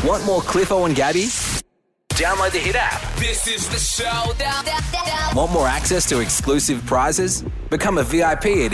Want more Cliffo and Gabby? Download the Hit app. This is the show. Want more access to exclusive prizes? Become a VIP at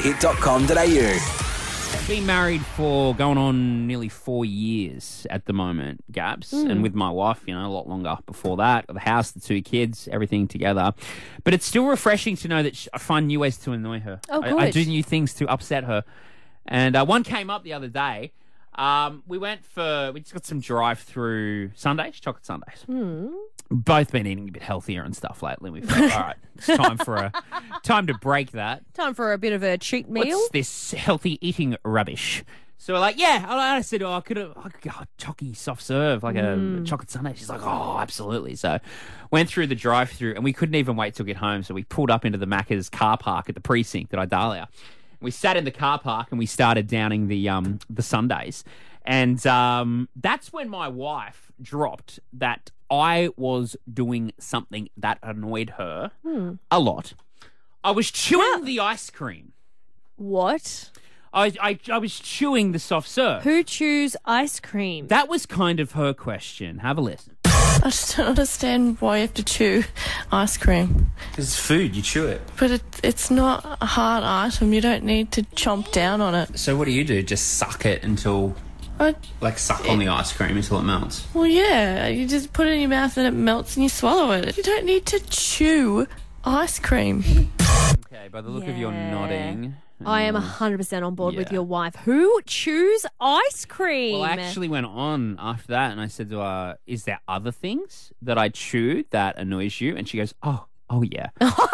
hit.com.au. Been married for going on nearly 4 years at the moment, Gabs, and with my wife, a lot longer before that. Got the house, the 2 kids, everything together. But it's still refreshing to know that I find new ways to annoy her. Oh, good. I do new things to upset her. And one came up the other day. We just got some drive-through sundaes, chocolate sundaes. Both been eating a bit healthier and stuff lately. We thought, all right, it's time to break that. Time for a bit of a cheat meal. What's this healthy eating rubbish? So we're like, yeah. I said, I could have chocky soft serve, like a chocolate sundae. She's like, oh, absolutely. So went through the drive-through and we couldn't even wait to get home. So we pulled up into the Macca's car park at the precinct at Idalia. We sat in the car park and we started downing the sundaes. And that's when my wife dropped that I was doing something that annoyed her a lot. I was chewing the ice cream. What? I was chewing the soft serve. Who chews ice cream? That was kind of her question. Have a listen. I just don't understand why you have to chew ice cream. It's food, you chew it. But it's not a hard item. You don't need to chomp down on it. So what do? Just suck it until... suck on the ice cream until it melts? Well, yeah. You just put it in your mouth and it melts and you swallow it. You don't need to chew ice cream. Okay, by the look of your nodding... I am 100% on board with your wife. Who chews ice cream? Well, I actually went on after that and I said to her, is there other things that I chew that annoys you? And she goes, oh yeah.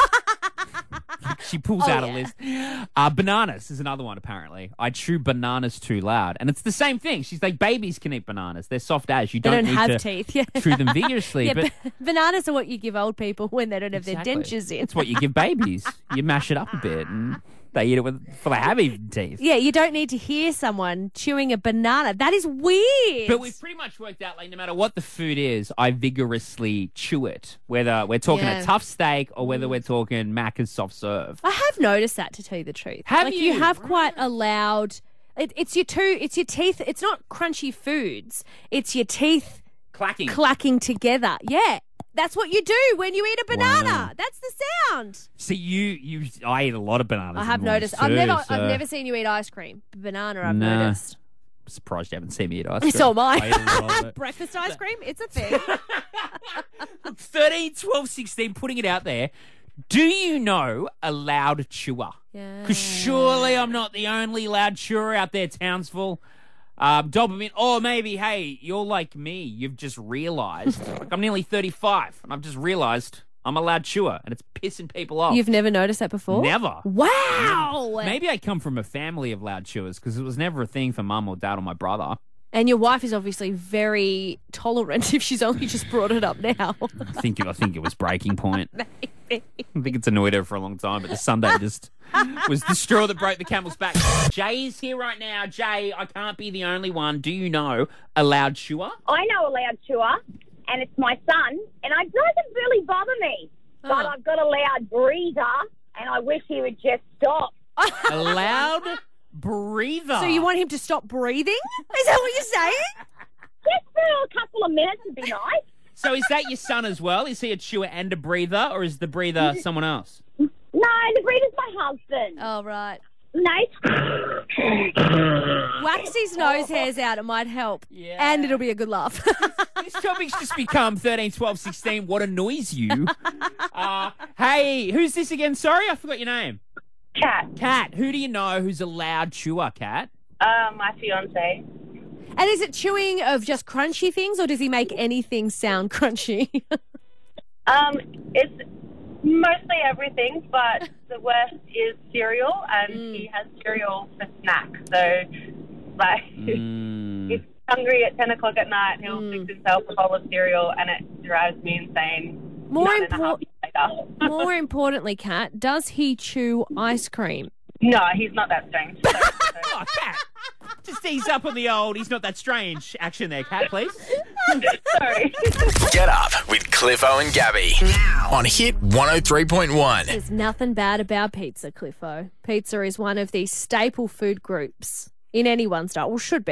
She pulls out a list. Bananas is another one, apparently. I chew bananas too loud. And it's the same thing. She's like, babies can eat bananas. They're soft as. You don't need have to teeth. Yeah. chew them vigorously. Yeah, but bananas are what you give old people when they don't have their dentures in. It's what you give babies. You mash it up a bit and they eat it before they have even teeth. Yeah, you don't need to hear someone chewing a banana. That is weird. But we've pretty much worked out, no matter what the food is, I vigorously chew it. Whether we're talking a tough steak or whether we're talking Macca's soft serve. I have noticed that, to tell you the truth. Have you? You have quite a loud... It's your teeth. It's not crunchy foods. It's your teeth... Clacking together. Yeah. That's what you do when you eat a banana. Wow. That's the sound. See, I eat a lot of bananas. I have noticed. I've never seen you eat ice cream. Banana, I've noticed. I'm surprised you haven't seen me eat ice cream. So am I. Breakfast ice cream, it's a thing. 13, 12, 16, putting it out there. Do you know a loud chewer? Yeah. Because surely I'm not the only loud chewer out there, Townsville. Dopamine, or maybe, hey, you're like me. You've just realised, I'm nearly 35, and I've just realised I'm a loud chewer, and it's pissing people off. You've never noticed that before? Never. Wow. Maybe I come from a family of loud chewers, because it was never a thing for mum or dad or my brother. And your wife is obviously very tolerant if she's only just brought it up now. I think it was breaking point. Maybe. I think it's annoyed her for a long time, but the Sunday just was the straw that broke the camel's back. Jay's here right now. Jay, I can't be the only one. Do you know a loud chewer? I know a loud chewer, and it's my son, and it doesn't really bother me. But I've got a loud breather, and I wish he would just stop. A loud breather? So you want him to stop breathing? Is that what you're saying? Just for a couple of minutes would be nice. So is that your son as well? Is he a chewer and a breather, or is the breather someone else? No, the breather's my husband. Oh, right. No. Wax his nose hairs out. It might help. Yeah. And it'll be a good laugh. This topic's just become 13, 12, 16. What annoys you? Hey, who's this again? Sorry, I forgot your name. Kat. Who do you know who's a loud chewer, Kat? My fiance. And is it chewing of just crunchy things, or does he make anything sound crunchy? It's mostly everything, but the worst is cereal, and he has cereal for snacks. So, if he's hungry at 10 o'clock at night, he'll fix himself a bowl of cereal, and it drives me insane. More importantly, Kat, does he chew ice cream? No, he's not that strange. Oh, Kat. Just ease up on the old, he's not that strange action there, Kat, please. Sorry. Get up with Cliffo and Gabby. Now on Hit 103.1. There's nothing bad about pizza, Cliffo. Pizza is one of the staple food groups in anyone's diet, or should be.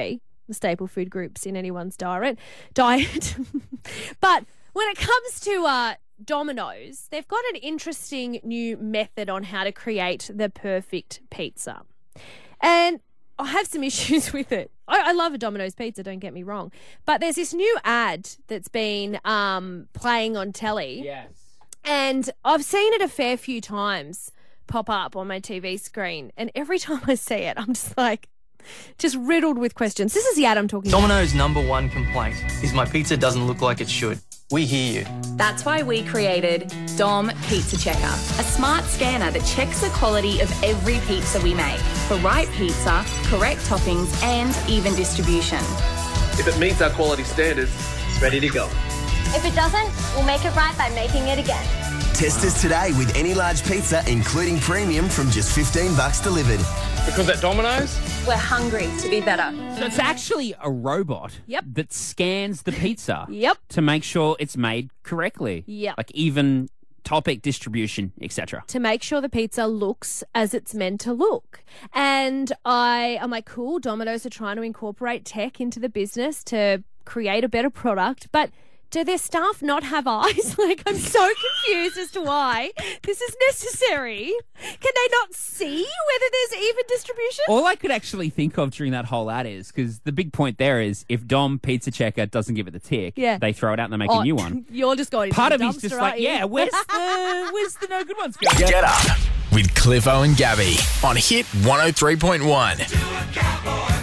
the staple food groups in anyone's diet. But when it comes to Domino's, they've got an interesting new method on how to create the perfect pizza. And I have some issues with it. I love a Domino's pizza, don't get me wrong. But there's this new ad that's been playing on telly. Yes. And I've seen it a fair few times pop up on my TV screen. And every time I see it, I'm just like, just riddled with questions. This is the ad I'm talking about. Domino's #1 complaint is my pizza doesn't look like it should. We hear you. That's why we created Dom Pizza Checker, a smart scanner that checks the quality of every pizza we make for right pizza, correct toppings, and even distribution. If it meets our quality standards, it's ready to go. If it doesn't, we'll make it right by making it again. Test us today with any large pizza, including premium, from just $15 delivered. Because at Domino's, we're hungry to be better. So it's actually a robot that scans the pizza to make sure it's made correctly. Like even topic distribution, etc. To make sure the pizza looks as it's meant to look. And I'm like, cool, Domino's are trying to incorporate tech into the business to create a better product, but do their staff not have eyes? Like, I'm so confused as to why this is necessary. Can they not see whether there's even distribution? All I could actually think of during that whole ad is, because the big point there is if Dom Pizza Checker doesn't give it the tick, they throw it out and they make a new one. You're just going Part into of the me's just dumpster, like, aren't you? yeah, where's the no good ones going? Get up with Cliffo and Gabby on Hit 103.1.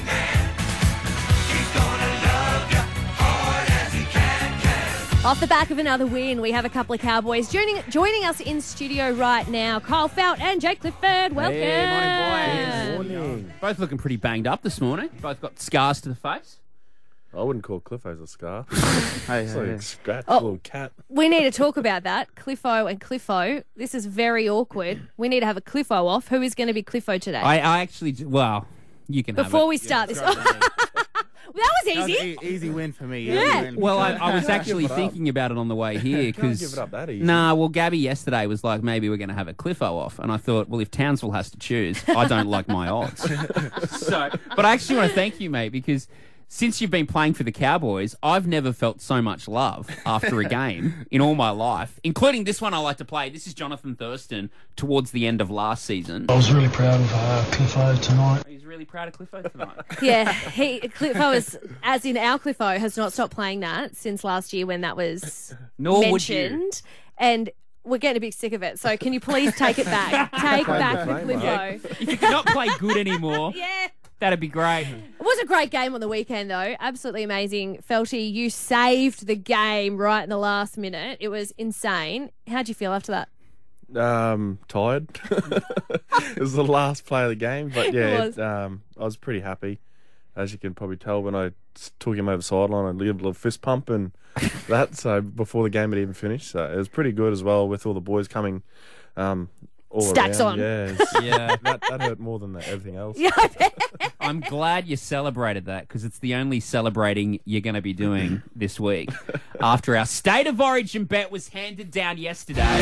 Off the back of another win, we have a couple of Cowboys joining us in studio right now. Kyle Felt and Jake Clifford. Welcome. Hey, morning, boys. Morning. Both looking pretty banged up this morning. Both got scars to the face. I wouldn't call Cliffo's a scar. It's like a scratch, Oh. little cat. We need to talk about that. Cliffo and Cliffo. This is very awkward. We need to have a Cliffo off. Who is going to be Cliffo today? I actually, well, you can have it. Before we start this. That was easy. Easy win for me. Yeah. Easy win. Well, I was actually give it up. thinking about it on the way here because give it up that easy. Nah, well, Gabby yesterday was like, maybe we're going to have a Cliffo off, and I thought, well, if Townsville has to choose, I don't like my odds. But I actually want to thank you, mate, because since you've been playing for the Cowboys, I've never felt so much love after a game in all my life, including this one I like to play. This is Jonathan Thurston towards the end of last season. I was really proud of Cliffo tonight. He's really proud of Cliffo tonight. Yeah, Cliffo is, as in our Cliffo, has not stopped playing that since last year when that was mentioned. And we're getting a bit sick of it. So can you please take it back? Take back the Cliffo. Yeah. If you cannot play good anymore, that'd be great. It was a great game on the weekend, though. Absolutely amazing. Felty, you saved the game right in the last minute. It was insane. How'd you feel after that? Tired. It was the last play of the game, but yeah, It was. I was pretty happy. As you can probably tell, when I took him over the sideline, I gave a little fist pump and that. So before the game had even finished, so it was pretty good as well with all the boys coming. All Stacks around. on. Yeah. That hurt more than everything else. Yeah, I bet. I'm glad you celebrated that because it's the only celebrating you're going to be doing this week after our State of Origin bet was handed down yesterday.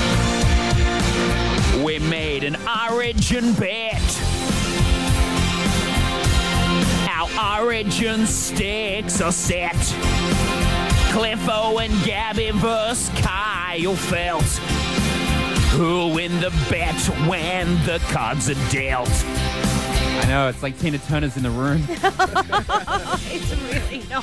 We made an Origin bet. Our Origin sticks are set. Cliffo and Gabby versus Kyle Felt. Who'll win the bet when the cards are dealt? I know, it's like Tina Turner's in the room. It's really not.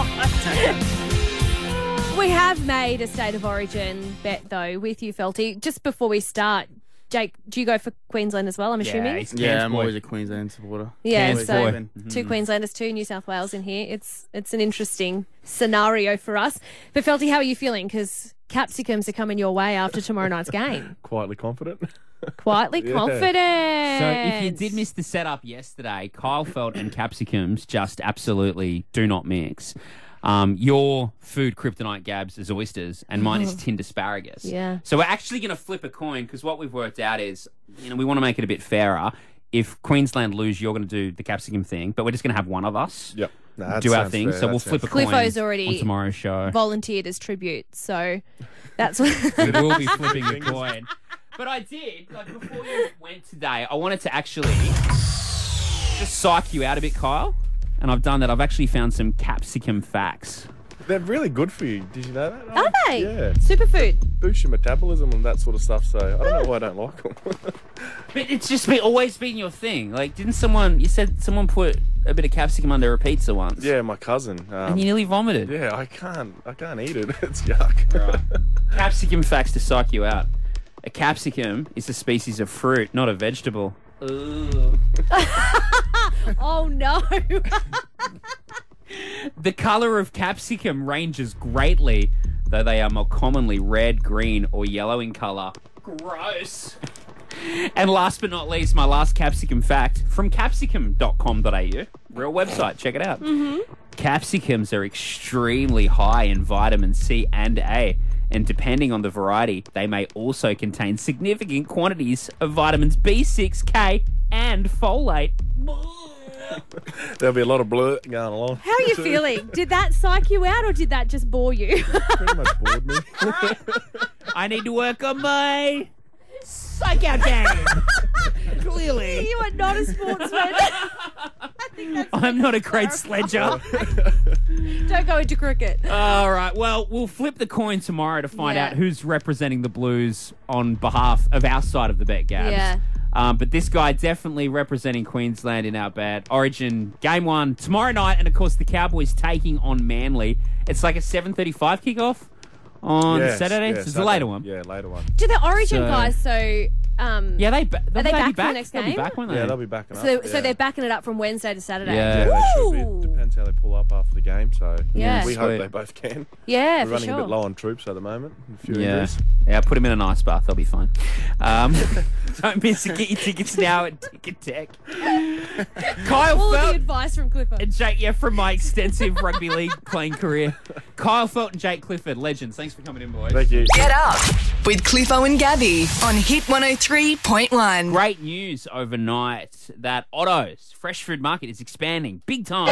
We have made a State of Origin bet, though, with you, Felty. Just before we start, Jake, do you go for Queensland as well, I'm assuming? Yeah, I'm always a Queensland supporter. Yeah, Always so have been. two Queenslanders, two New South Wales in here. It's an interesting scenario for us. But Felty, how are you feeling? Because capsicums are coming your way after tomorrow night's game. Quietly confident. Quietly confident. So if you did miss the setup yesterday, Kyle Felt and capsicums just absolutely do not mix. Your food kryptonite, Gabs, is oysters, and mine is tinned asparagus. Yeah. So we're actually going to flip a coin because what we've worked out is, we want to make it a bit fairer. If Queensland lose, you're going to do the capsicum thing, but we're just going to have one of us do our thing. Fair. So we'll flip a coin Cliffo's already on tomorrow's show. volunteered as tribute, so that's what We will be flipping the coin. But I did, before you went today, I wanted to actually just psych you out a bit, Kyle. and I've done that. I've actually found some capsicum facts. They're really good for you. Did you know that? Are they? Yeah. Superfood. Boost your metabolism and that sort of stuff. So I don't know why I don't like them. But it's just always been your thing. Like, you said someone put a bit of capsicum under a pizza once. Yeah, my cousin. And you nearly vomited. Yeah, I can't eat it. It's yuck. Right. Capsicum facts to psych you out. A capsicum is a species of fruit, not a vegetable. Ooh. Oh, no. The colour of capsicum ranges greatly, though they are more commonly red, green, or yellow in colour. Gross. And last but not least, my last capsicum fact from capsicum.com.au. Real website, check it out. Mm-hmm. Capsicums are extremely high in vitamin C and A, and depending on the variety, they may also contain significant quantities of vitamins B6, K, and folate. There'll be a lot of blur going along. How are you feeling? Did that psych you out or did that just bore you? Pretty much bored me. I need to work on my psych out game. Clearly. You are not a sportsman. I'm not a great sledger. Don't go into cricket. All right. Well, we'll flip the coin tomorrow to find out who's representing the Blues on behalf of our side of the bet, Gabs. Yeah. But this guy definitely representing Queensland in our bet. Origin Game 1 tomorrow night, and of course the Cowboys taking on Manly. It's like a 7:35 kickoff on Saturday. Yeah, So it's a later one. Yeah, later one. Do the Origin guys are they back for the next They'll game? be back, won't they? Yeah, they'll be backing up. So they're backing it up from Wednesday to Saturday. Yeah. They should be. Depends how they pull up after the game. So Yeah. we Sweet. hope they both can. Yeah, We're for running sure. a bit low on troops at the moment. A few Yeah. injuries. Yeah, put him in an ice bath. They'll be fine. Don't miss it. Get your tickets now at Ticket Tech. Kyle All of Felt the advice from Clifford. and Jake, from my extensive rugby league playing career. Kyle Felt and Jake Clifford, legends. Thanks for coming in, boys. Thank you. Get up with Cliffo and Gabby on Hit 103.1. Great news overnight that Otto's Fresh Food Market is expanding big time.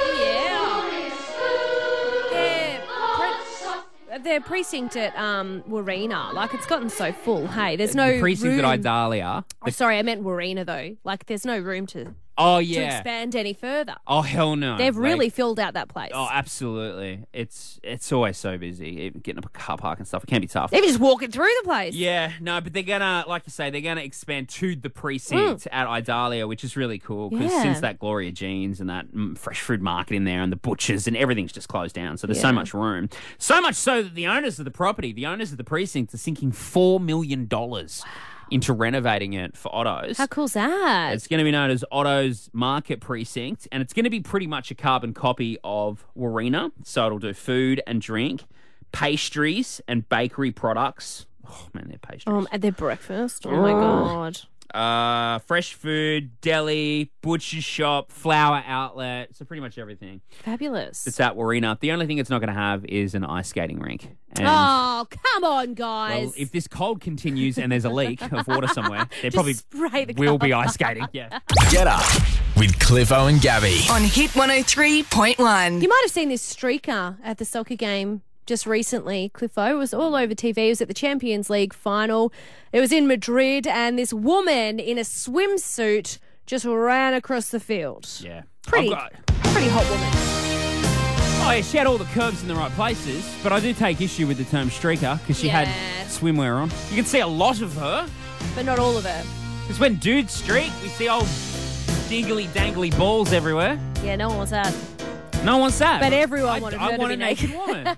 Their precinct at Warina, like it's gotten so full. Hey, there's no The precinct room. at Idalia. Oh, sorry, I meant Warina though. Like there's no room to Oh, to yeah. expand any further. Oh, hell no. They've really Like, filled out that place. Oh, absolutely. It's always so busy. Even getting up a car park and stuff. It can be tough. They're just walking through the place. Yeah, no, but they're gonna, like you say, they're gonna expand to the precinct at Idalia, which is really cool because Yeah. since that Gloria Jeans and that Fresh Food Market in there and the butchers and everything's just closed down, so there's so much room. So much so that the owners of the property, the owners of the precinct, are sinking $4 million into renovating it for Otto's. How cool's that? It's going to be known as Otto's Market Precinct, and it's going to be pretty much a carbon copy of Warina. So it'll do food and drink, pastries and bakery products. Oh, man, they're pastries. At their breakfast. Oh my god. Fresh food, deli, butcher shop, flour outlet. So pretty much everything. Fabulous. It's at Warina. The only thing it's not going to have is an ice skating rink. And, Oh, come on, guys. well, if this cold continues and there's a leak of water somewhere, there probably spray the will be car. ice skating. Yeah. Get up with Cliffo and Gabby. On Hit 103.1. You might have seen this streaker at the soccer game just recently, Cliffo. It was all over TV. It was at the Champions League final. It was in Madrid, and this woman in a swimsuit just ran across the field. Yeah. Pretty hot woman. Oh, yeah, she had all the curves in the right places, but I do take issue with the term streaker because she had swimwear on. You can see a lot of her. But not all of her. Because when dudes streak, we see old dingly-dangly balls everywhere. Yeah, no one wants that. No one wants that. But everyone wanted her I to want be a naked naked. woman.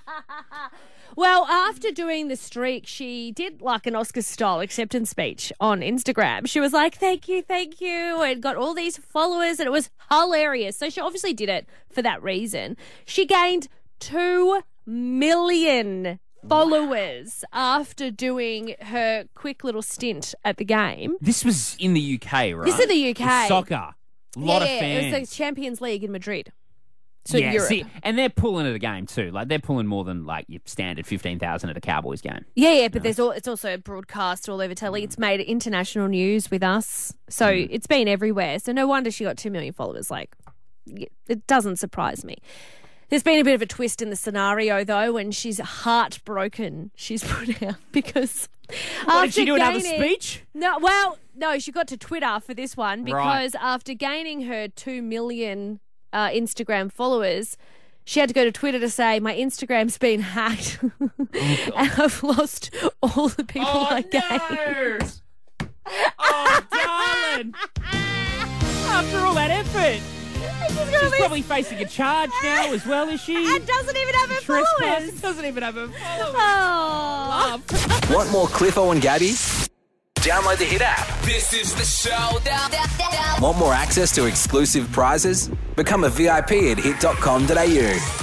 Well, after doing the streak, she did like an Oscar-style acceptance speech on Instagram. She was like, thank you, and got all these followers, and it was hilarious. So she obviously did it for that reason. She gained 2 million followers after doing her quick little stint at the game. This was in the UK, right? This is the UK. It's soccer. A lot of fans. It was the Champions League in Madrid. So yeah, Europe. see, and they're pulling at a game too. Like they're pulling more than like your standard 15,000 at a Cowboys game. Yeah, but it's also broadcast all over telly. It's made international news with us, so it's been everywhere. So no wonder she got 2 million followers. Like, it doesn't surprise me. There's been a bit of a twist in the scenario though, when she's heartbroken. She's put out because What, did she do another speech? No, she got to Twitter for this one because after gaining her 2 million Instagram followers. She had to go to Twitter to say, my Instagram's been hacked and I've lost all the people I gained. Oh, darling. After all that effort. She's probably facing a charge now as well, is she? And doesn't even have her followers. Doesn't even have her followers. Oh. Want more Cliffo and Gabby? Download the Hit app. This is the showdown. Want more access to exclusive prizes? Become a VIP at hit.com.au.